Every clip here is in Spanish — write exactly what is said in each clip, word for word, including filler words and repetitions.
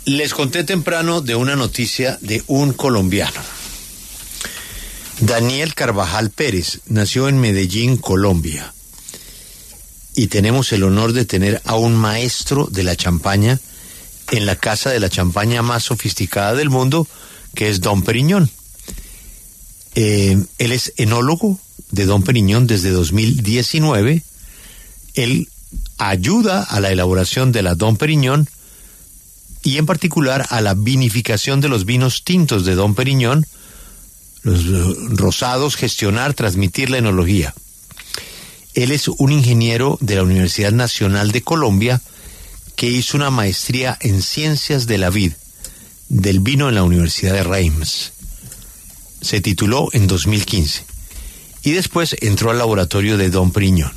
Les conté temprano de una noticia de un colombiano. Daniel Carvajal Pérez nació en Medellín, Colombia. Y tenemos el honor de tener a un maestro de la champaña en la casa de la champaña más sofisticada del mundo, que es Dom Pérignon. Eh, él es enólogo de Dom Pérignon desde dos mil diecinueve. Él ayuda a la elaboración de la Dom Pérignon y en particular a la vinificación de los vinos tintos de Dom Pérignon, los rosados, gestionar, transmitir la enología. Él es un ingeniero de la Universidad Nacional de Colombia que hizo una maestría en Ciencias de la Vid, del vino en la Universidad de Reims. Se tituló en dos mil quince y después entró al laboratorio de Dom Pérignon.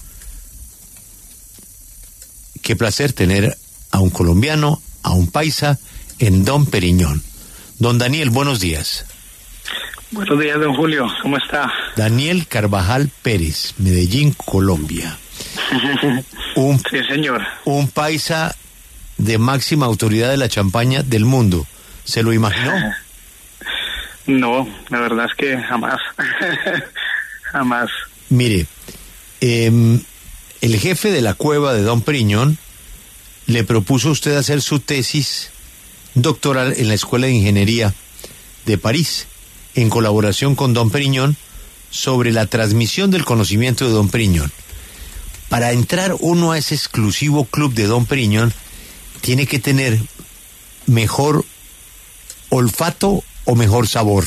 Qué placer tener a un colombiano, a un paisa en Dom Pérignon. Don Daniel, buenos días. Buenos días, don Julio, ¿cómo está? Daniel Carvajal Pérez, Medellín, Colombia. Un, sí, señor. Un paisa de máxima autoridad de la champaña del mundo. ¿Se lo imaginó? No, la verdad es que jamás. Jamás. Mire, eh, el jefe de la cueva de Dom Pérignon le propuso a usted hacer su tesis doctoral en la Escuela de Ingeniería de París, en colaboración con Dom Pérignon, sobre la transmisión del conocimiento de Dom Pérignon. Para entrar uno a ese exclusivo club de Dom Pérignon, tiene que tener mejor olfato o mejor sabor.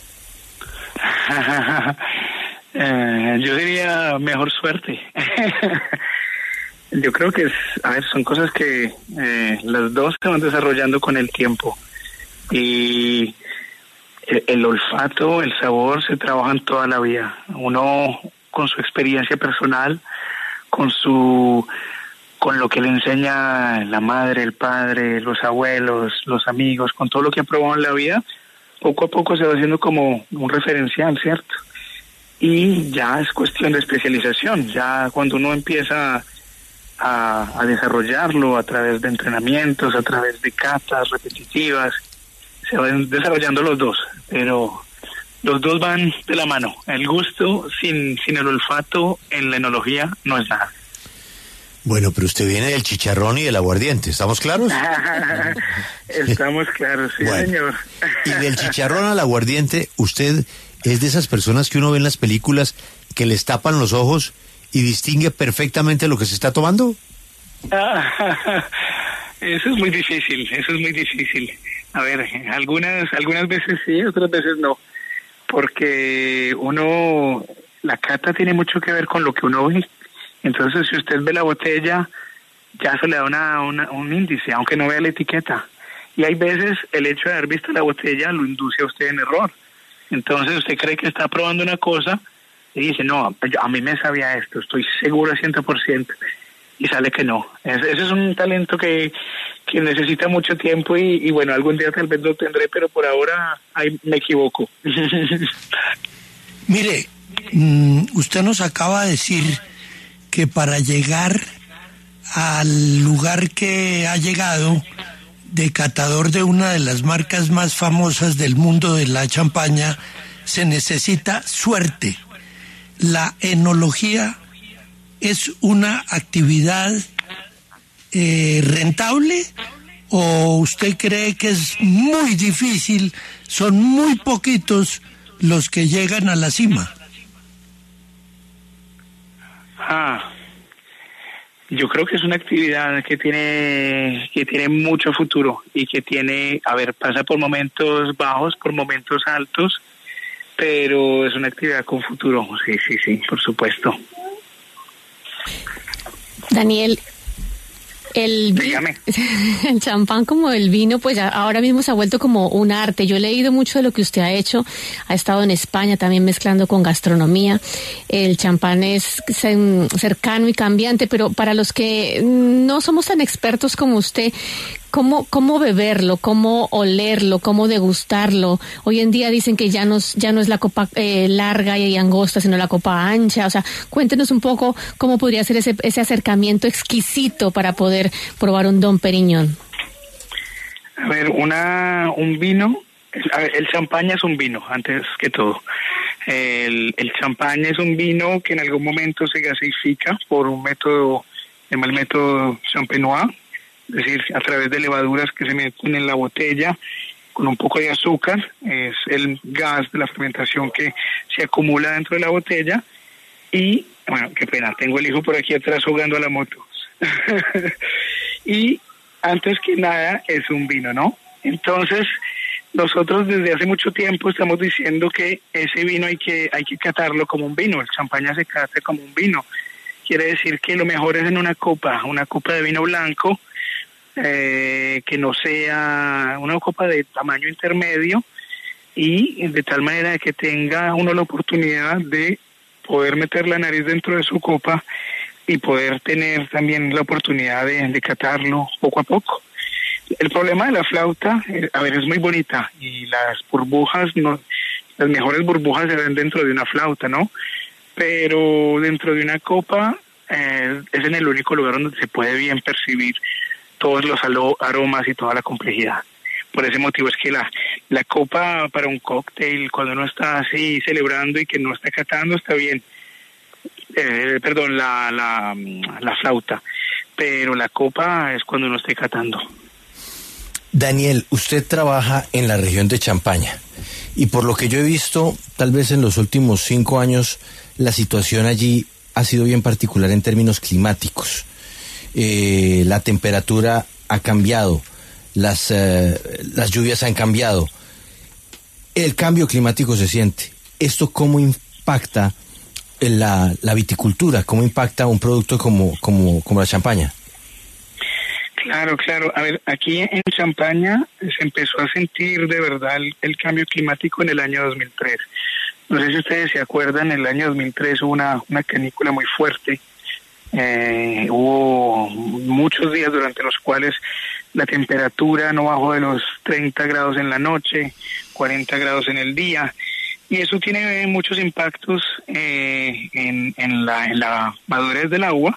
eh, yo diría mejor suerte. Yo creo que es, a ver, son cosas que eh, las dos se van desarrollando con el tiempo. Y el, el olfato, el sabor se trabajan toda la vida. Uno con su experiencia personal, con su, con lo que le enseña la madre, el padre, los abuelos, los amigos, con todo lo que ha probado en la vida, poco a poco se va haciendo como un referencial, ¿cierto? Y ya es cuestión de especialización. Ya cuando uno empieza A, a desarrollarlo a través de entrenamientos, a través de catas repetitivas, se van desarrollando los dos, pero los dos van de la mano. El gusto sin, sin el olfato en la enología no es nada. Bueno, pero usted viene del chicharrón y del aguardiente, ¿estamos claros? Estamos claros, sí, bueno, señor. Y del chicharrón al aguardiente, ¿usted es de esas personas que uno ve en las películas que les tapan los ojos y distingue perfectamente lo que se está tomando? Ah, eso es muy difícil, eso es muy difícil. A ver, algunas algunas veces sí, otras veces no. Porque uno, la cata tiene mucho que ver con lo que uno ve. Entonces, si usted ve la botella, ya se le da una, una, un índice, aunque no vea la etiqueta. Y hay veces el hecho de haber visto la botella lo induce a usted en error. Entonces, usted cree que está probando una cosa y dice, no, a mí me sabía esto, estoy seguro al cien por ciento, y sale que no. Ese es un talento que, que necesita mucho tiempo y, y bueno, algún día tal vez lo tendré, pero por ahora ahí me equivoco. Mire, usted nos acaba de decir que para llegar al lugar que ha llegado de catador de una de las marcas más famosas del mundo de la champaña, se necesita suerte. ¿La enología es una actividad eh, rentable o usted cree que es muy difícil, son muy poquitos los que llegan a la cima? Ah, yo creo que es una actividad que tiene que tiene mucho futuro y que tiene, a ver, pasa por momentos bajos, por momentos altos, pero es una actividad con futuro, sí, sí, sí, por supuesto. Daniel, el, Dígame. el champán como el vino, pues ahora mismo se ha vuelto como un arte. Yo he leído mucho de lo que usted ha hecho, ha estado en España también mezclando con gastronomía. El champán es cercano y cambiante, pero para los que no somos tan expertos como usted, ¿Cómo, cómo beberlo, cómo olerlo, cómo degustarlo? Hoy en día dicen que ya no, ya no es la copa eh, larga y angosta, sino la copa ancha. O sea, cuéntenos un poco cómo podría ser ese, ese acercamiento exquisito para poder probar un Dom Pérignon. ver, una un vino, a ver, el champaña es un vino, antes que todo. El, el champaña es un vino que en algún momento se gasifica por un método, se llama el método champenois, es decir, a través de levaduras que se meten en la botella con un poco de azúcar, es el gas de la fermentación que se acumula dentro de la botella. Y, bueno, qué pena, tengo el hijo por aquí atrás jugando a la moto. Y antes que nada es un vino, ¿no? Entonces, nosotros desde hace mucho tiempo estamos diciendo que ese vino hay que hay que catarlo como un vino, el champaña se cata como un vino. Quiere decir que lo mejor es en una copa, una copa de vino blanco, eh, que no sea una copa de tamaño intermedio, y de tal manera que tenga uno la oportunidad de poder meter la nariz dentro de su copa y poder tener también la oportunidad de, de catarlo poco a poco. El problema de la flauta, eh, a ver, es muy bonita y las burbujas, no, las mejores burbujas se ven dentro de una flauta, ¿no? Pero dentro de una copa eh, es en el único lugar donde se puede bien percibir todos los aromas y toda la complejidad. Por ese motivo es que la, la copa para un cóctel, cuando uno está así celebrando y que no está catando, está bien. Eh, perdón, la, la, la flauta. Pero la copa es cuando uno esté catando. Daniel, usted trabaja en la región de Champaña y por lo que yo he visto, tal vez en los últimos cinco años, la situación allí ha sido bien particular en términos climáticos. Eh, la temperatura ha cambiado, las, eh, las lluvias han cambiado, el cambio climático se siente. ¿Esto cómo impacta en la, la viticultura? ¿Cómo impacta un producto como, como, como la champaña? Claro, claro. A ver, aquí en Champaña se empezó a sentir de verdad el, el cambio climático en el año dos mil tres. No sé si ustedes se acuerdan, en el año dos mil tres hubo una, una canícula muy fuerte. Eh, hubo muchos días durante los cuales la temperatura no bajó de los treinta grados en la noche, cuarenta grados en el día. Y eso tiene muchos impactos eh, en, en, la, en la madurez del agua.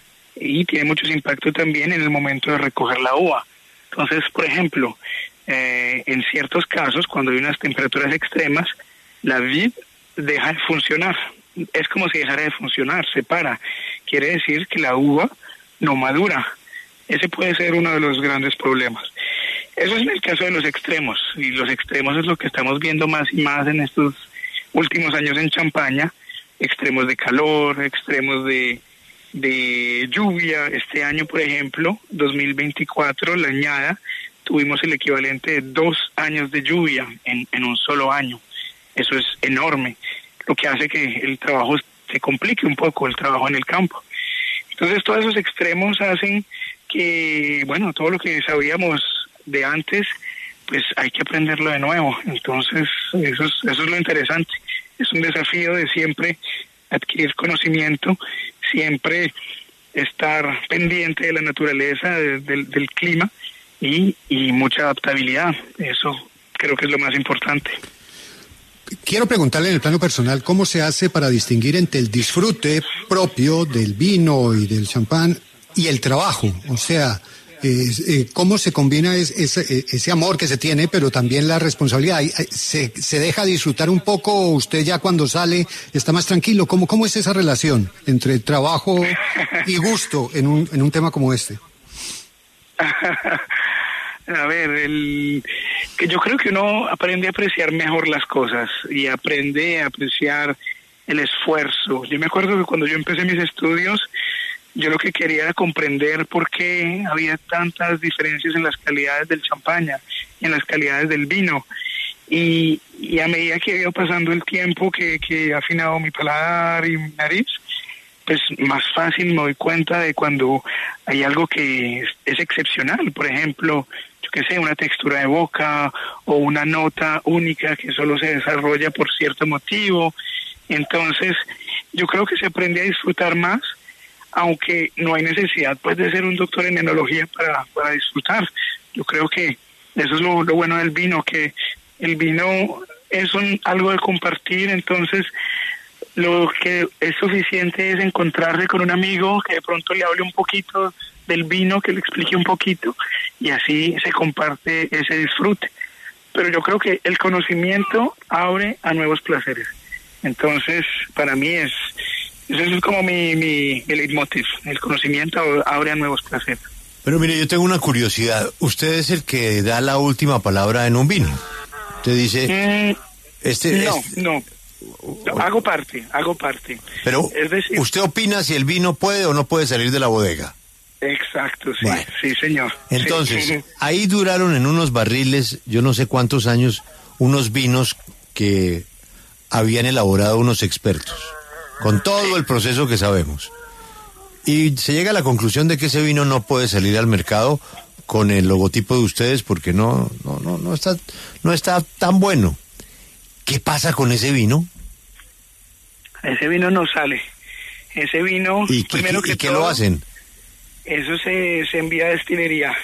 Y tiene muchos impactos también en el momento de recoger la uva. Entonces, por ejemplo, eh, en ciertos casos, cuando hay unas temperaturas extremas, la vid deja de funcionar. Es como si dejara de funcionar, se para. Quiere decir que la uva no madura. Ese puede ser uno de los grandes problemas. Eso es en el caso de los extremos. Y los extremos es lo que estamos viendo más y más en estos últimos años en Champaña. Extremos de calor, extremos de... de lluvia. Este año, por ejemplo, dos mil veinticuatro, la añada, tuvimos el equivalente de dos años de lluvia en, en un solo año. Eso es enorme, lo que hace que el trabajo se complique un poco, el trabajo en el campo. Entonces, todos esos extremos hacen que, bueno, todo lo que sabíamos de antes, pues hay que aprenderlo de nuevo. Entonces, eso es, eso es lo interesante. Es un desafío de siempre adquirir conocimiento, siempre estar pendiente de la naturaleza, de, de, del clima y, y mucha adaptabilidad. Eso creo que es lo más importante. Quiero preguntarle en el plano personal, ¿cómo se hace para distinguir entre el disfrute propio del vino y del champán y el trabajo? O sea, eh, eh, ¿cómo se combina es, es, ese amor que se tiene, pero también la responsabilidad? ¿Se, se deja disfrutar un poco o usted ya cuando sale está más tranquilo? ¿Cómo, cómo es esa relación entre trabajo y gusto en un, en un tema como este? A ver, el, que yo creo que uno aprende a apreciar mejor las cosas y aprende a apreciar el esfuerzo. Yo me acuerdo que cuando yo empecé mis estudios, yo lo que quería era comprender por qué había tantas diferencias en las calidades del champaña y en las calidades del vino. Y, y a medida que iba pasando el tiempo, que, que he afinado mi paladar y mi nariz, pues más fácil me doy cuenta de cuando hay algo que es, es excepcional. Por ejemplo, yo qué sé, una textura de boca o una nota única que solo se desarrolla por cierto motivo. Entonces, yo creo que se aprende a disfrutar más, aunque no hay necesidad pues de ser un doctor en enología para, para disfrutar. Yo creo que eso es lo, lo bueno del vino, que el vino es un, algo de compartir. Entonces lo que es suficiente es encontrarse con un amigo que de pronto le hable un poquito del vino, que le explique un poquito, y así se comparte ese disfrute. Pero yo creo que el conocimiento abre a nuevos placeres. Entonces, para mí es, eso es como mi, mi, mi leitmotiv, el conocimiento abre a nuevos placeres. Pero mire, yo tengo una curiosidad. Usted es el que da la última palabra en un vino. Usted dice... Mm, este, no, este... no, no, hago parte, hago parte. Pero, es decir, ¿usted opina si el vino puede o no puede salir de la bodega? Exacto, sí, bueno, sí, señor. Entonces, sí. ahí duraron en unos barriles, yo no sé cuántos años, unos vinos que habían elaborado unos expertos, con todo el proceso que sabemos. Y se llega a la conclusión de que ese vino no puede salir al mercado con el logotipo de ustedes porque no, no, no, no está, no está tan bueno. ¿Qué pasa con ese vino? Ese vino no sale. Ese vino, ¿Y, primero y, que ¿y qué todo, lo hacen? Eso se, se envía a destilería.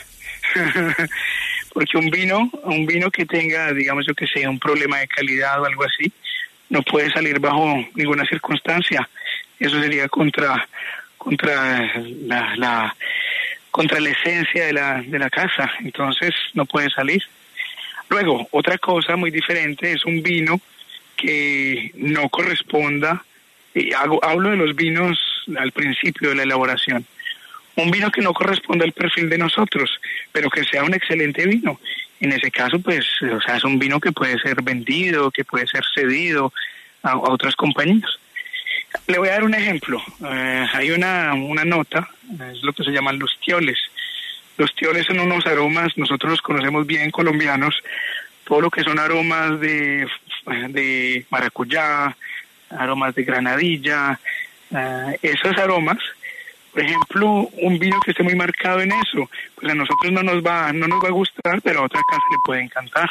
Porque un vino, un vino que tenga, digamos yo que sea, un problema de calidad o algo así, no puede salir bajo ninguna circunstancia. Eso sería contra contra la, la contra la esencia de la de la casa. Entonces no puede salir. Luego, otra cosa muy diferente es un vino que no corresponda, y hago, hablo de los vinos al principio de la elaboración, un vino que no corresponda al perfil de nosotros, pero que sea un excelente vino. En ese caso, pues, o sea, es un vino que puede ser vendido, que puede ser cedido a, a otras compañías. Le voy a dar un ejemplo. Eh, hay una, una nota, es lo que se llaman los tioles. Los tioles son unos aromas, nosotros los conocemos bien colombianos, todo lo que son aromas de, de maracuyá, aromas de granadilla, uh, esos aromas. Por ejemplo, un vino que esté muy marcado en eso, pues a nosotros no nos va, no nos va a gustar, pero a otra casa le puede encantar.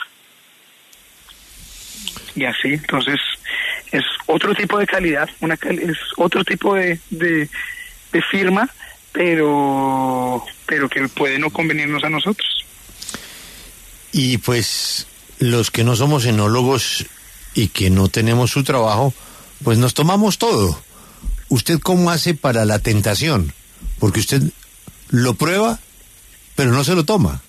Y así, entonces, es otro tipo de calidad, una es otro tipo de, de, de firma, pero pero que puede no convenirnos a nosotros. Y pues los que no somos enólogos y que no tenemos su trabajo, pues nos tomamos todo. ¿Usted cómo hace para la tentación? Porque usted lo prueba, pero no se lo toma.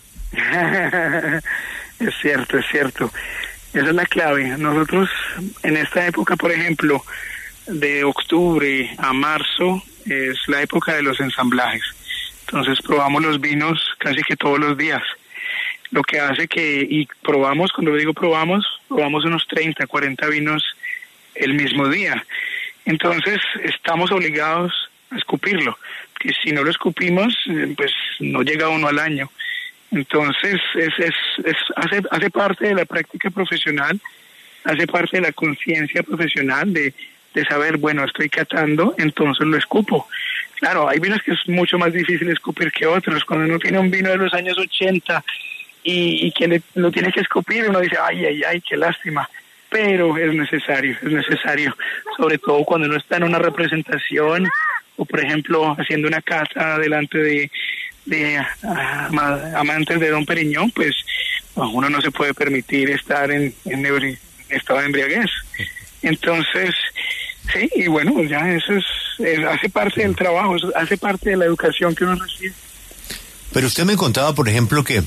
Es cierto, es cierto. Esa es la clave. Nosotros en esta época, por ejemplo, de octubre a marzo, es la época de los ensamblajes. Entonces probamos los vinos casi que todos los días. Lo que hace que, y probamos, cuando digo probamos, probamos unos treinta, cuarenta vinos el mismo día. Entonces estamos obligados a escupirlo, que si no lo escupimos, pues no llega uno al año. Entonces es, es, es hace, hace parte de la práctica profesional, hace parte de la conciencia profesional de, de saber, bueno, estoy catando, entonces lo escupo. Claro, hay vinos que es mucho más difícil escupir que otros. Cuando uno tiene un vino de los años ochenta y, y que le, lo tiene que escupir, uno dice, ay, ay, ay, qué lástima. Pero es necesario, es necesario, sobre todo cuando uno está en una representación o, por ejemplo, haciendo una cata delante de, de uh, amantes de Dom Perignon, pues uno no se puede permitir estar en, en, en estado de embriaguez. Entonces, sí, y bueno, ya eso es, es hace parte del trabajo, eso hace parte de la educación que uno recibe. Pero usted me contaba, por ejemplo, que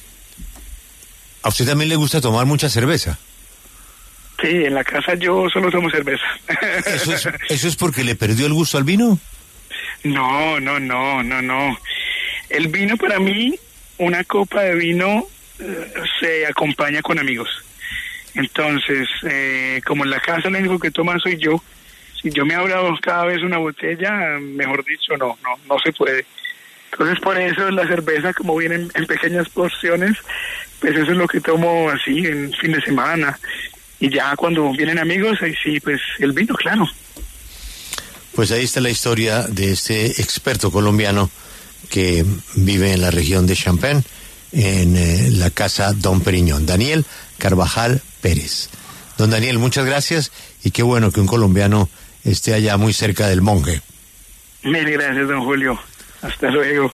a usted también le gusta tomar mucha cerveza. Sí, en la casa yo solo tomo cerveza. ¿Eso es, ¿Eso es porque le perdió el gusto al vino? No, no, no, no, no. El vino para mí, una copa de vino eh, se acompaña con amigos. Entonces, eh, como en la casa lo único que toman soy yo, si yo me abro cada vez una botella, mejor dicho, no, no, no se puede. Entonces por eso la cerveza, como viene en, en pequeñas porciones, pues eso es lo que tomo así en fin de semana. Y ya cuando vienen amigos, ahí sí, pues el vino, claro. Pues ahí está la historia de este experto colombiano que vive en la región de Champagne, en eh, la casa Dom Perignon, Daniel Carvajal Pérez. Don Daniel, muchas gracias y qué bueno que un colombiano esté allá muy cerca del monje. Mil gracias, don Julio. Hasta luego.